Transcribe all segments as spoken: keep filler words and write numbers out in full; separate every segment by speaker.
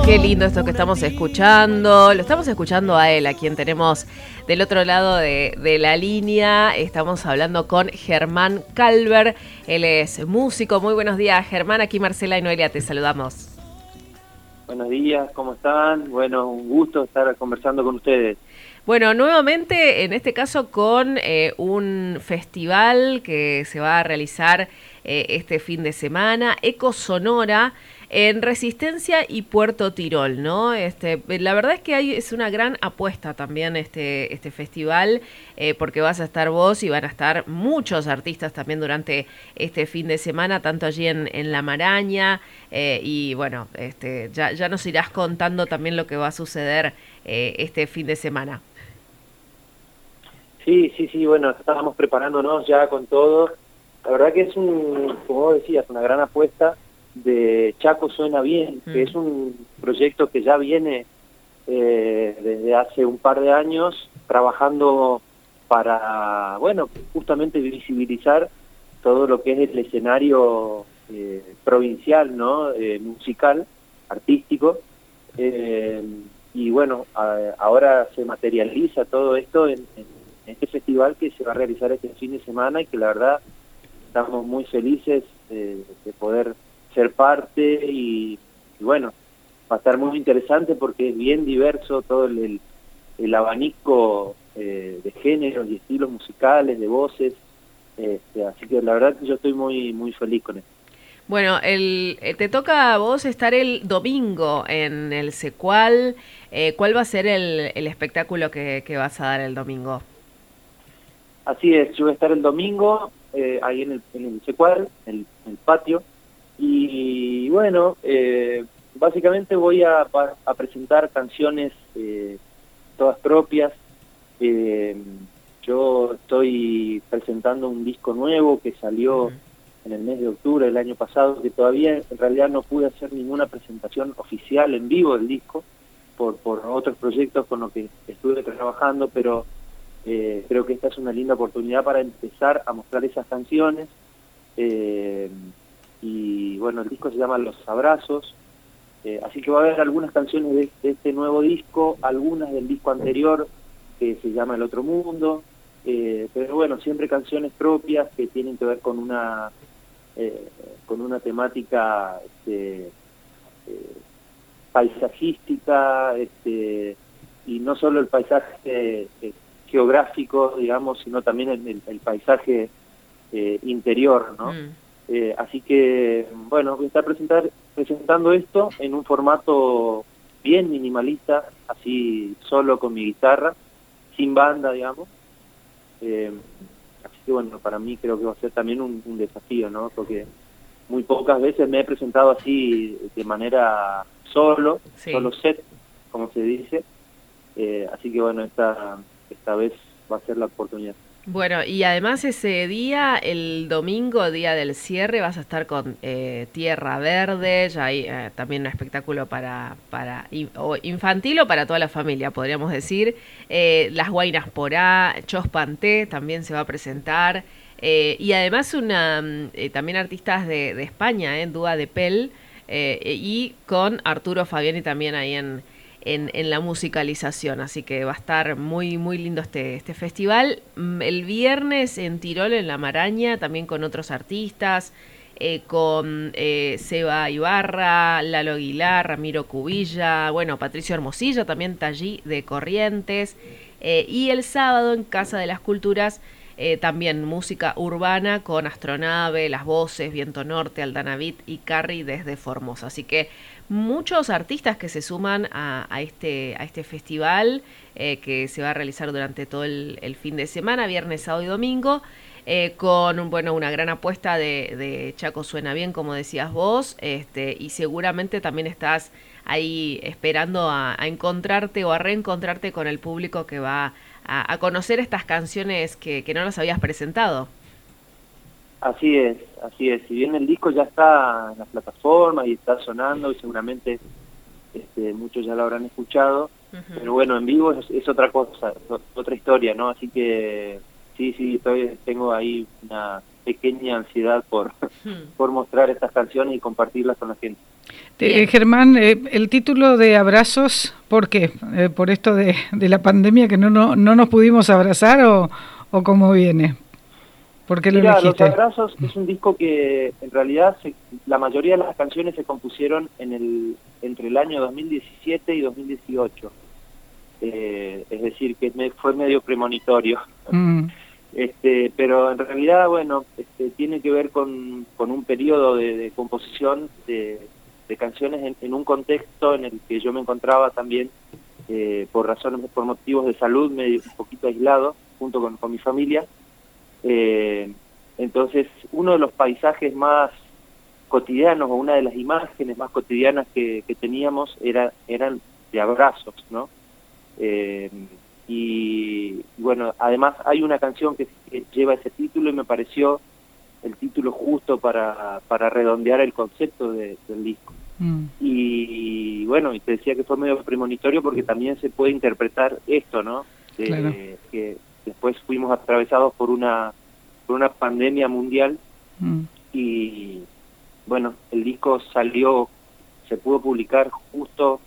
Speaker 1: Qué lindo esto que estamos escuchando. Lo estamos escuchando a él, a quien tenemos del otro lado de, de la línea. Estamos hablando con Germán Calver. Él es músico. Muy buenos días, Germán. Aquí Marcela y Noelia te saludamos.
Speaker 2: Buenos días, ¿cómo están? Bueno, un gusto estar conversando con ustedes.
Speaker 1: Bueno, nuevamente, en este caso con eh, un festival que se va a realizar eh, este fin de semana, Eco Sonora, en Resistencia y Puerto Tirol, ¿no? Este, la verdad es que hay, es una gran apuesta también este, este festival, eh, porque vas a estar vos y van a estar muchos artistas también durante este fin de semana, tanto allí en, en La Maraña, eh, y bueno, este, ya, ya nos irás contando también lo que va a suceder eh, este fin de semana.
Speaker 2: Sí, sí, sí, bueno, estábamos preparándonos ya con todo. La verdad que es un, como vos decías, una gran apuesta de Chaco Suena Bien, mm. que es un proyecto que ya viene eh, desde hace un par de años trabajando para, bueno, justamente visibilizar todo lo que es el escenario eh, provincial, ¿no? Eh, musical, artístico. Eh, y bueno, a, ahora se materializa todo esto en, en este festival que se va a realizar este fin de semana y que la verdad estamos muy felices de, de poder ser parte y, y bueno, va a estar muy interesante porque es bien diverso todo el, el, el abanico eh, de géneros y estilos musicales, de voces, este, así que la verdad que yo estoy muy muy feliz con esto.
Speaker 1: Bueno, el, te toca a vos estar el domingo en el Secual. Eh, ¿Cuál va a ser el, el espectáculo que, que vas a dar el domingo?
Speaker 2: Así es, yo voy a estar el domingo eh, ahí en el, en el Secual, en el, en el patio, y bueno, eh, básicamente voy a, a presentar canciones eh, todas propias. Eh, yo estoy presentando un disco nuevo que salió uh-huh. en el mes de octubre del año pasado, que todavía en realidad no pude hacer ninguna presentación oficial en vivo del disco, por, por otros proyectos con los que estuve trabajando, pero Eh, creo que esta es una linda oportunidad para empezar a mostrar esas canciones. Eh, y bueno, el disco se llama Los Abrazos, eh, así que va a haber algunas canciones de, de este nuevo disco, algunas del disco anterior que se llama El Otro Mundo, eh, pero bueno, siempre canciones propias que tienen que ver con una eh, con una temática este, eh, paisajística, este, y no solo el paisaje eh, geográfico, digamos, sino también el, el, el paisaje eh, interior, ¿no? Mm. Eh, así que, bueno, voy a estar presentar, presentando esto en un formato bien minimalista, así solo con mi guitarra, sin banda, digamos. Eh, así que, bueno, para mí creo que va a ser también un, un desafío, ¿no? Porque muy pocas veces me he presentado así de manera solo, sí. solo set, como se dice. Eh, así que, bueno, esta... esta vez va a ser la oportunidad.
Speaker 1: Bueno, y además ese día, el domingo, día del cierre, vas a estar con eh, Tierra Verde, ya hay eh, también un espectáculo para, para o infantil o para toda la familia, podríamos decir. Eh, Las Guainas Porá, Chos Panté también se va a presentar. Eh, y además una eh, también artistas de, de España, eh, Dúa de Pel, eh, y con Arturo Fabiani también ahí en... En, en la musicalización, así que va a estar muy muy lindo este, este festival. El viernes en Tirol, en La Maraña, también con otros artistas, eh, con eh, Seba Ibarra, Lalo Aguilar, Ramiro Cubilla, bueno, Patricio Hermosilla, también Tallí de Corrientes, eh, y el sábado en Casa de las Culturas, eh, también música urbana con Astronave, Las Voces, Viento Norte, Aldanavit y Carri desde Formosa, así que muchos artistas que se suman a, a este a este festival eh, que se va a realizar durante todo el, el fin de semana, viernes, sábado y domingo, eh, con bueno una gran apuesta de, de Chaco Suena Bien, como decías vos, este y seguramente también estás ahí esperando a, a encontrarte o a reencontrarte con el público que va a, a conocer estas canciones que, que no las habías presentado.
Speaker 2: Así es, así es. Si bien el disco ya está en las plataformas y está sonando y seguramente este, muchos ya lo habrán escuchado, uh-huh. pero bueno, en vivo es, es otra cosa, es otra historia, ¿no? Así que sí, sí, estoy, tengo ahí una pequeña ansiedad por, por mostrar estas canciones y compartirlas con la gente.
Speaker 3: Eh, Germán, eh, el título de Abrazos, ¿por qué? Eh, ¿Por esto de, de la pandemia que no, no, no nos pudimos abrazar o, o cómo viene? ¿Por qué lo
Speaker 2: Mira,
Speaker 3: elegiste?
Speaker 2: Los Abrazos es un disco que en realidad se, la mayoría de las canciones se compusieron en el entre el año dos mil diecisiete y dos mil dieciocho. Eh, es decir, que me, fue medio premonitorio. Mm. Este, pero en realidad, bueno, este, tiene que ver con, con un periodo de, de composición de, de canciones en, en un contexto en el que yo me encontraba también eh, por razones, por motivos de salud, medio un poquito aislado, junto con, con mi familia. Eh, entonces, uno de los paisajes más cotidianos, o una de las imágenes más cotidianas que, que teníamos, era eran de abrazos, ¿no? Eh, y bueno, además hay una canción que, que lleva ese título y me pareció el título justo para, para redondear el concepto de, del disco. Mm. Y, y bueno, y te decía que fue medio premonitorio porque también se puede interpretar esto, ¿no? De, claro. Que después fuimos atravesados por una, por una pandemia mundial. Mm. Y bueno, el disco salió, se pudo publicar justo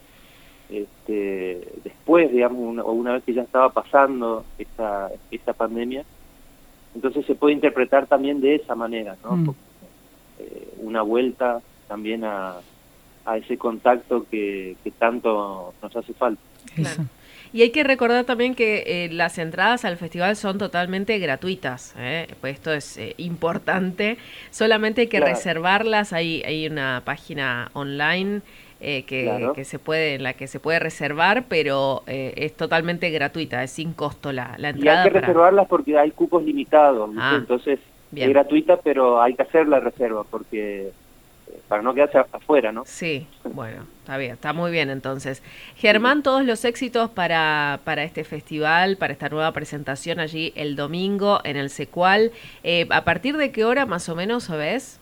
Speaker 2: Este, después, digamos, una, o una vez que ya estaba pasando esta, esta pandemia. Entonces se puede interpretar también de esa manera, ¿no? Mm. Eh, una vuelta también a, a ese contacto que, que tanto nos hace falta.
Speaker 1: Claro. Y hay que recordar también que eh, las entradas al festival son totalmente gratuitas, ¿eh? Pues esto es eh, importante, solamente hay que claro. reservarlas, hay, hay una página online Eh, que, claro. que se puede, en la que se puede reservar, pero eh, es totalmente gratuita, es sin costo la, la entrada.
Speaker 2: Y hay que
Speaker 1: para...
Speaker 2: reservarlas porque hay cupos limitados, ah, entonces bien. Es gratuita, pero hay que hacer la reserva porque eh, para no quedarse afuera, ¿no?
Speaker 1: Sí, bueno, está bien, está muy bien entonces. Germán, todos los éxitos para, para este festival, para esta nueva presentación allí el domingo en el Secual. Eh, ¿A partir de qué hora más o menos, sabés?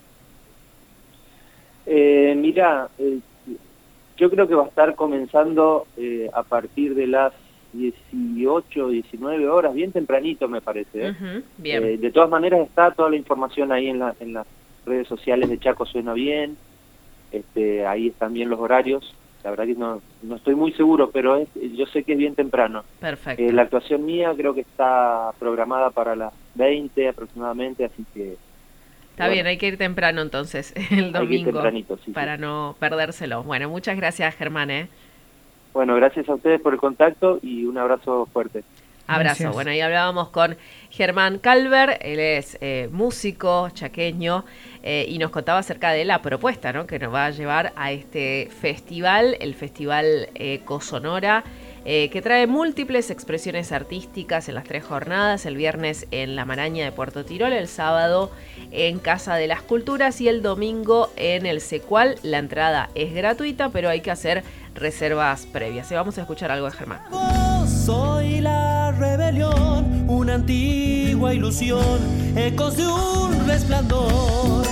Speaker 2: Eh, mira, eh, yo creo que va a estar comenzando eh, a partir de las dieciocho, diecinueve horas, bien tempranito me parece. ¿eh? Uh-huh, bien. Eh, de todas maneras está toda la información ahí en, la, en las redes sociales de Chaco Suena Bien, este, ahí están bien los horarios, la verdad que no, no estoy muy seguro, pero es, yo sé que es bien temprano.
Speaker 1: Perfecto.
Speaker 2: Eh, la actuación mía creo que está programada para las veinte aproximadamente, así que...
Speaker 1: Está bueno, bien, hay que ir temprano entonces, el domingo,
Speaker 2: sí,
Speaker 1: para
Speaker 2: sí.
Speaker 1: no perdérselo. Bueno, muchas gracias, Germán. ¿eh?
Speaker 2: Bueno, gracias a ustedes por el contacto y un abrazo fuerte.
Speaker 1: Abrazo. Gracias. Bueno, ahí hablábamos con Germán Calver, él es eh, músico chaqueño eh, y nos contaba acerca de la propuesta, ¿no?, que nos va a llevar a este festival, el Festival Ecosonora, Eh, que trae múltiples expresiones artísticas en las tres jornadas, el viernes en La Maraña de Puerto Tirol, el sábado en Casa de las Culturas y el domingo en el Secual. La entrada es gratuita, pero hay que hacer reservas previas. Y vamos a escuchar algo de Germán.
Speaker 4: Soy la rebelión, una antigua ilusión, ecos de un resplandor.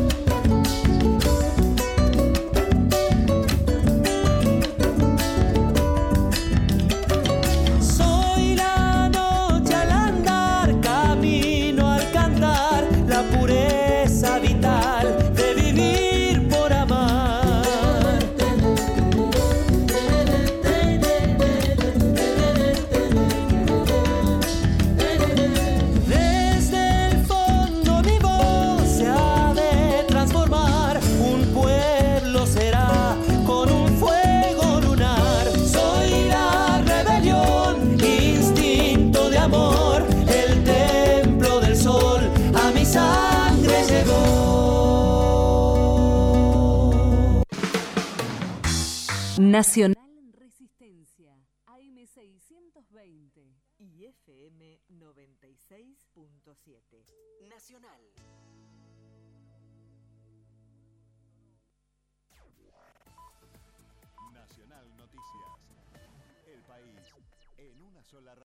Speaker 5: Nacional en Resistencia, A M seiscientos veinte y F M noventa y seis punto siete. Nacional.
Speaker 6: Nacional Noticias. El país en una sola